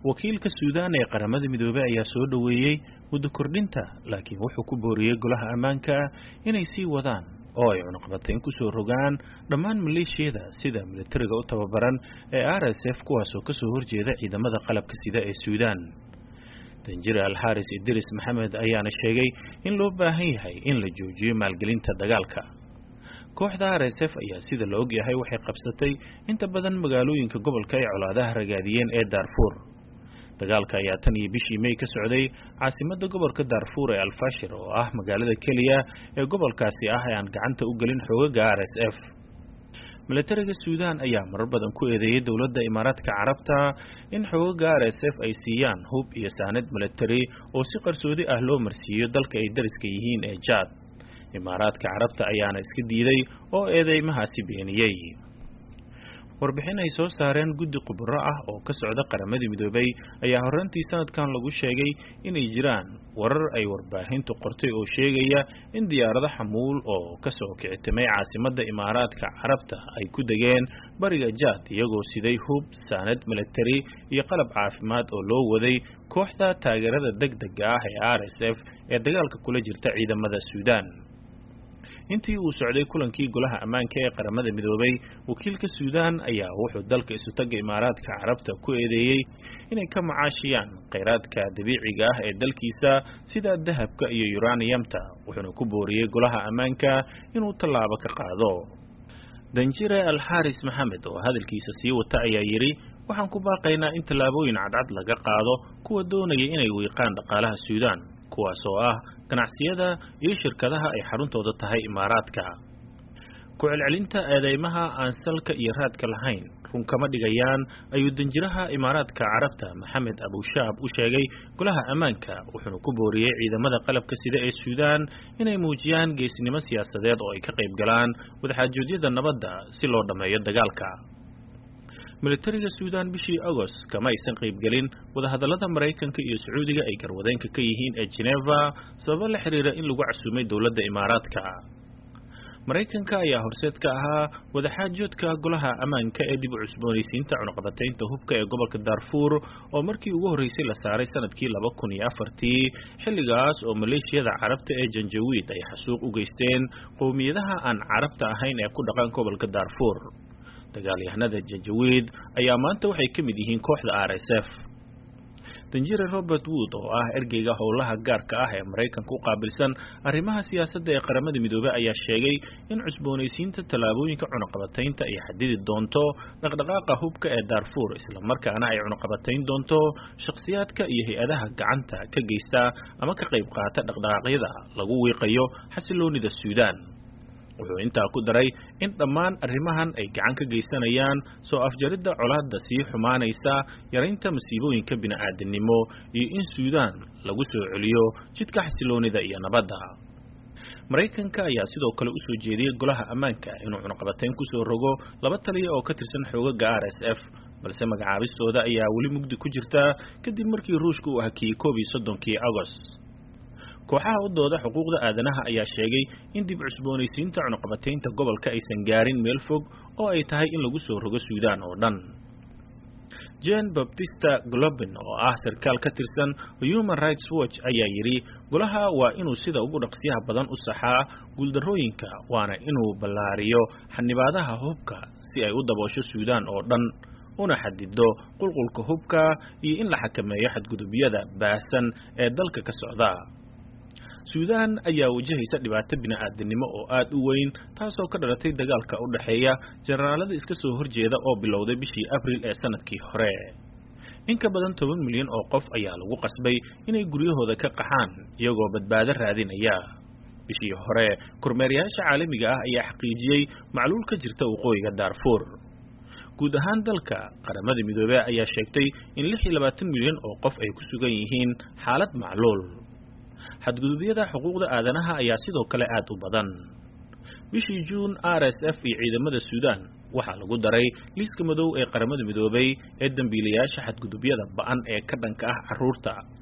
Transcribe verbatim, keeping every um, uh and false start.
wakiilka Suudaan ee qaramada midoobay ayaa soo dhaweeyay muddo kordhinta laakiin wuxuu ku booriyay golaha ammaanka inay sii wadaan oo ay cunaqabateyn ku soo rogaan dhammaan maleeshiyada sida militariga u tababaran ee R S F kuwaas oo ka soo horjeeda ciidamada qalabka sida ee Suudaan. Danjire Al-Haris Idris Maxamed ayaana sheegay in loo baahan yahay in la joojiyo maalgelinta dagaalka. kooxda R S F ayaa sida la og yahay waxay qabsatay inta badan magaalooyinka gobolka ay colaadaha ragaadiyeen ee Darfur. dagaalka ayaa tan iyo bishii May ka socday caasimadda gobolka Darfur ee Al-Fashir oo ah magaalada kaliya ee gobolkaasi ah ee aan gacanta u gelin xoogagga R S F. militariga Suudaan ayaa marar badan ku eedeeyay dawladda Imaaraadka Carabta in xoogagga R S F ay siiyaan hub iyo saanad militari oo si qarsoodi ah loo marsiiyo dalka ay dariska yihiin ee Chad. Imaaraadka Carabta ayaana iska diiday oo eedeymahaasi beeniyay. warbixin ay soo saareen guddi khubaro ah oo ka socda qaramada midoobay ayaa horraantii sanadkan lagu sheegay inay jiraan warar ay warbaahintu qortay oo sheegaya in diyaarado xamuul oo ka soo kicitimay caasimadda Imaaraadka Carabta ay ku degeen bariga Chad iyagoo siday hub, saanad militari iyo qalab caafimaad oo loo waday kooxda taageerada degdega ah ee R S F ee dagaalka kula jirta ciidamada Suudaan. intii uu socday kulankii golaha ammaanka ee qaramada midoobay wakiilka Suudaan ayaa wuxuu dalka isu tagay Imaaraadka Carabta ku eedeeyay inay ka macaashiyaan kheyraadka dabiiciga ah ee dalkiisa sida dahabka iyo uraniumta wuxuuna ku booriyay golaha ammaanka inuu tallaabo ka qaado. Danjire Al-Haris Maxamed oo hadalkiisa sii wata ayaa yiri waxaan ku baaqaynaa in tallaabooyin cadcad laga qaado kuwa doonaya inay wiiqaan dhaqaalaha Suudaan kuwaas oo ah ganacsiyada iyo shirkadaha ay xaruntooda tahay Imaaraadka. ku celcelinta eedeymaha aan salka iyo raadka lahayn run kama dhigayaan ayuu danjiraha Imaaraadka Carabta Maxamed Abu Shaab u sheegay golaha ammaanka wuxuuna ku booriyay ciidamada qalabka sida ee Suudaan inay muujiyaan geesinimo siyaasadeed oo ay ka qayb galaan wadaxaajoodiyada nabadda si loo dhameeyo dagaalka. militariga Suudaan bishii August kama aysan qayb galin wadahadallada Mareykanka iyo Sacuudiga ay garwadeenka ka yihiin ee Geneva sabab la xiriira in lagu casuumay dawladda Imaaraadka. Mareykanka ayaa horseed ka ahaa wadaxaajoodka golaha ammaanka ee dib u cusboonaysiinta cunaqabateynta hubka ee gobolka Darfur oo markii ugu horeysay la saaray sanadkii laba kun iyo afartii xilligaas oo maleeshiyada Carabta ee Janjaweed ay xasuuq u geysteen qowmiyadaha aan Carabta ahayn ee ku dhaqan gobolka Darfur. dagaalyahanada Janjaweed ayaa maanta waxay ka mid yihiin kooxda R S F. Danjire Robert Wood oo ah ergeyga howlaha gaarka ah ee Mareykanka u qaabilsan arrimaha siyaasadda ee qaramada midoobay ayaa sheegay in cusboonaysiinta tallaabooyinka cunaqabateynta ay xadidi doonto dhaqdhaqaaqa hubka ee Darfur isla markaana ay cunaqabateyn doonto shakhsiyaadka iyo hay'adaha gacanta ka geysta ama ka qayb qaata dhaqdhaqaaqyada lagu wiiqayo xasiloonida Suudaan. wuxuu intaa ku daray in dhammaan arrimahan ay gacan ka geysanayaan soo afjaridda colaadda sii xumaanaysa yaraynta masiibooyinka bini'aadanimo iyo in Suudaan lagu soo celiyo jidka xasiloonida iyo nabadda. Mareykanka ayaa sidoo kale u soo jeediyay golaha ammaanka inuu cunaqabateyn ku soo rogo laba taliya oo ka tirsan xoogagga R S F balse magacaabistooda ayaa weli mugdi ku jirta kadib markii Ruushka uu hakiyay koob iyo soddonkii August. kooxaha u dooda xuquuqda aadanaha ayaa sheegay in dib cusboonaysiinta cunaqabateynta gobolka aysan gaarin meel fog oo ay tahay in lagu soo rogo Suudaan oo dhan. Jean Baptiste Globin oo ah sarkaal ka tirsan Human Rights Watch ayaa yiri golaha waa inuu sida ugu dhaqsiyaha badan u saxaa guuldarrooyinka waana inuu ballaariyo xanibaadaha hubka si ay u daboosho Suudaan oo dhan una xadido qulqulka hubka iyo in la xakameeyo xadgudubyada baasan ee dalka ka socda. Suudaan ayaa wajahaysa dhibaato bini'aadanimo oo aad u weyn taasoo ka dhalatay dagaalka u dhaxeeya generaalada iska soo horjeeda oo bilowday bishii Abriil ee sanadkii hore. in ka badan toban milyan oo qof ayaa lagu qasbay inay guryahooda ka qaxaan iyagoo badbaado raadinaya. bishii hore kormeerayaasha caalamiga ah ayaa xaqiijiyay macluul ka jirta waqooyiga Darfur. guud ahaan dalka qaramada midoobay ayaa sheegtay in lix iyo labaatan milyan oo qof ay ku sugan yihiin xaalad macluul. xadgudubyada xuquuqda aadanaha ayaa sidoo kale aad u badan. bishii June R S F iyo ciidamada Suudaan waxaa lagu daray liiska madow ee qaramada midoobay ee dambiilayaasha xadgudubyada ba'an ee ka dhanka ah carruurta